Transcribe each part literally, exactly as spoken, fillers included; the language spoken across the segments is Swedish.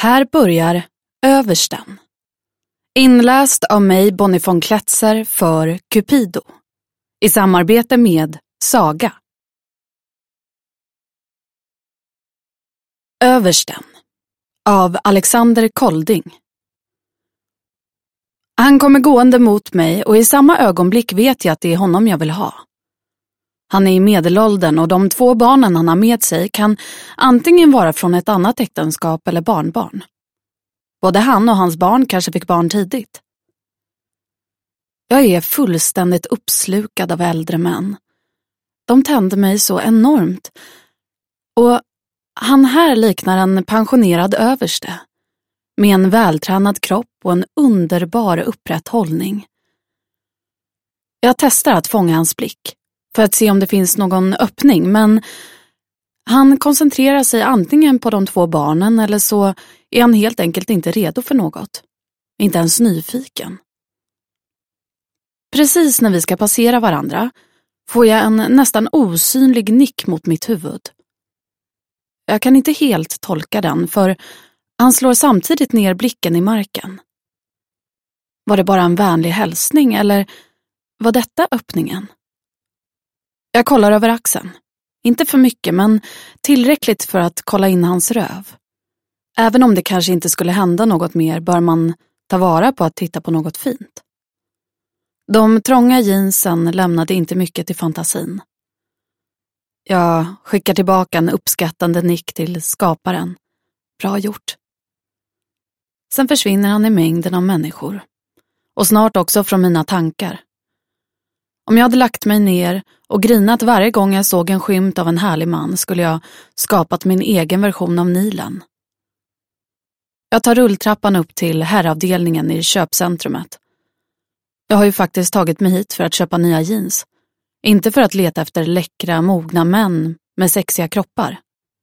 Här börjar Översten. Inläst av mig, Bonnie von Kletzer, för Cupido. I samarbete med Saga. Översten. Av Alexander Kolding. Han kommer gående mot mig och i samma ögonblick vet jag att det är honom jag vill ha. Han är i medelåldern och de två barnen han har med sig kan antingen vara från ett annat äktenskap eller barnbarn. Både han och hans barn kanske fick barn tidigt. Jag är fullständigt uppslukad av äldre män. De tänder mig så enormt. Och han här liknar en pensionerad överste. Med en vältränad kropp och en underbar upprätt hållning. Jag testar att fånga hans blick. För att se om det finns någon öppning, men han koncentrerar sig antingen på de två barnen eller så är han helt enkelt inte redo för något. Inte ens nyfiken. Precis när vi ska passera varandra får jag en nästan osynlig nick mot mitt huvud. Jag kan inte helt tolka den, för han slår samtidigt ner blicken i marken. Var det bara en vänlig hälsning eller var detta öppningen? Jag kollar över axeln. Inte för mycket, men tillräckligt för att kolla in hans röv. Även om det kanske inte skulle hända något mer bör man ta vara på att titta på något fint. De trånga jeansen lämnade inte mycket till fantasin. Jag skickar tillbaka en uppskattande nick till skaparen. Bra gjort. Sen försvinner han i mängden av människor. Och snart också från mina tankar. Om jag hade lagt mig ner och grinat varje gång jag såg en skymt av en härlig man skulle jag skapat min egen version av Nilen. Jag tar rulltrappan upp till herravdelningen i köpcentrumet. Jag har ju faktiskt tagit mig hit för att köpa nya jeans. Inte för att leta efter läckra, mogna män med sexiga kroppar.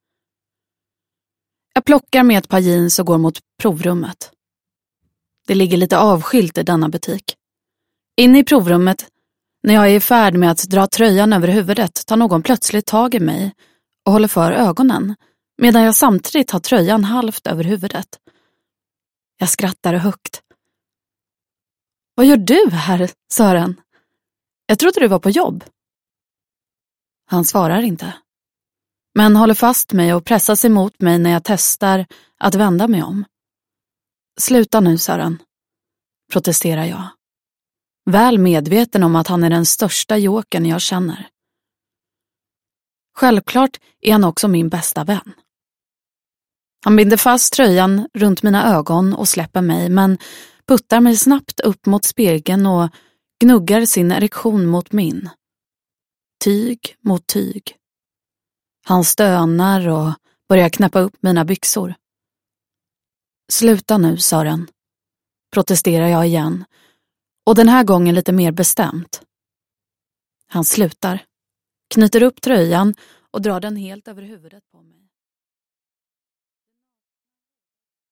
Jag plockar med ett par jeans och går mot provrummet. Det ligger lite avskilt i denna butik. Inne i provrummet, när jag är i färd med att dra tröjan över huvudet, tar någon plötsligt tag i mig och håller för ögonen, medan jag samtidigt har tröjan halvt över huvudet. Jag skrattar högt. Vad gör du här, Sören? Jag trodde du var på jobb. Han svarar inte. Men håller fast mig och pressar sig mot mig när jag testar att vända mig om. Sluta nu, Sören, protesterar jag. Väl medveten om att han är den största jokern jag känner. Självklart är han också min bästa vän. Han binder fast tröjan runt mina ögon och släpper mig, men puttar mig snabbt upp mot spegeln och gnuggar sin erektion mot min. Tyg mot tyg. Han stönar och börjar knäppa upp mina byxor. Sluta nu, Sören, protesterar jag igen. Och den här gången lite mer bestämt. Han slutar, knyter upp tröjan och drar den helt över huvudet på mig.